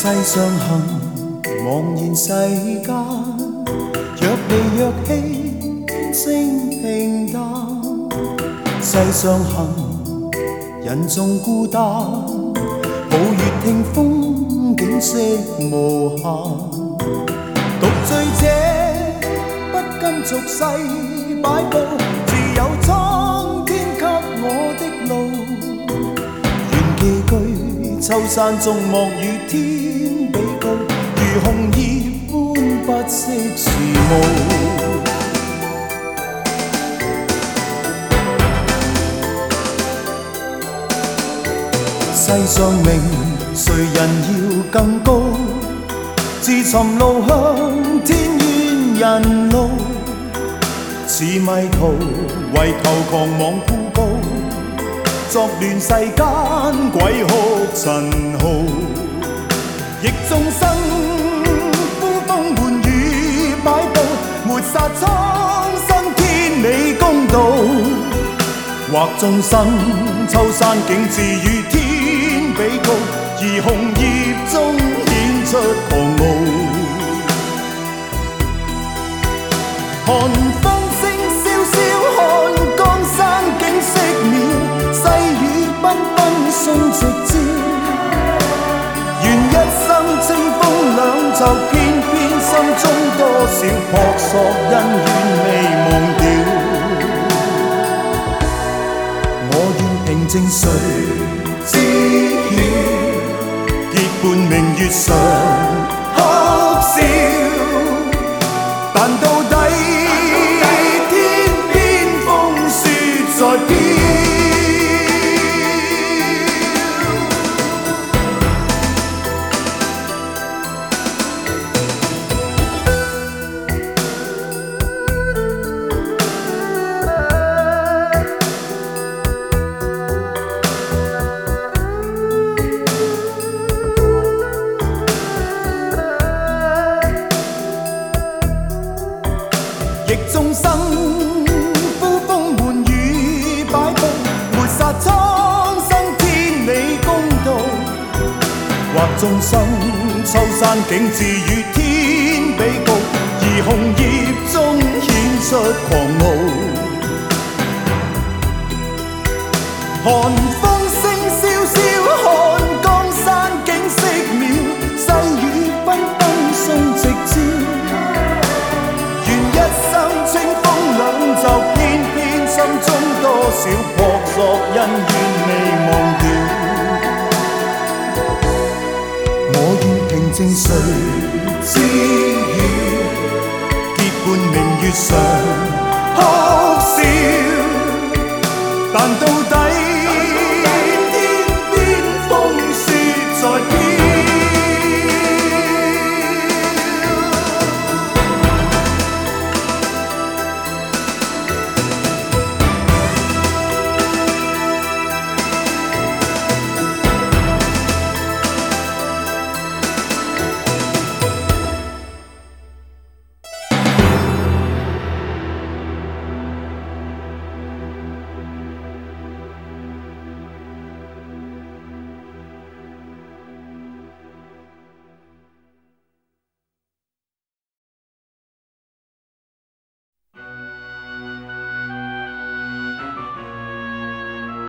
世上行，茫然世間，若離若棄，天聲平淡。世上行，人縱孤單，抱月聽風景色無限。獨醉者不跟俗世擺佈，自有蒼天給我的路。願寄居秋山中，莫與天比高，如紅葉般不識時務。世上名，誰人要更高？自尋路向天遠人路，似迷途，為求狂妄孤高，作亂世間鬼哭塵號。逆眾生，呼風喚雨擺佈，抹殺蒼生天理公道。或眾生，秋山景致與天比高，而紅葉中顯出狂傲。看風聲蕭蕭，看江山景色妙，細雨繽紛送夕照。願一生清風兩袖，偏偏心中多少撲朔恩怨未忘掉。我願平靜誰知曉，結伴明月常哭笑，但到底天邊風雪在飄。逆眾生，呼風喚雨擺佈，抹殺蒼生天理公道。或眾生，秋山景致與天比高，而紅葉中顯出狂傲。看風聲蕭蕭，看江山景色妙，細雨繽紛送夕照。就偏偏心中多少撲朔恩怨未忘掉。我願平靜誰知曉，結伴明月常哭笑，但到底